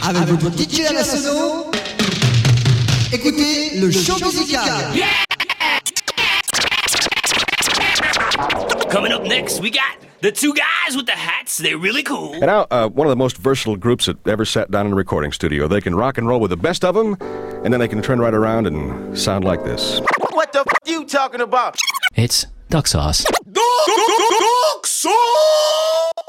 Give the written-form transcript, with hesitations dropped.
avec votre DJ Anasono. Écoutez le show musical. Yeah! Coming up next, we got the two guys with the hats. They're really cool. And now, one of the most versatile groups that ever sat down in a recording studio. They can rock and roll with the best of them, and then they can turn right around and sound like this. What the f*** you talking about? It's Duck Sauce. Duck Sauce!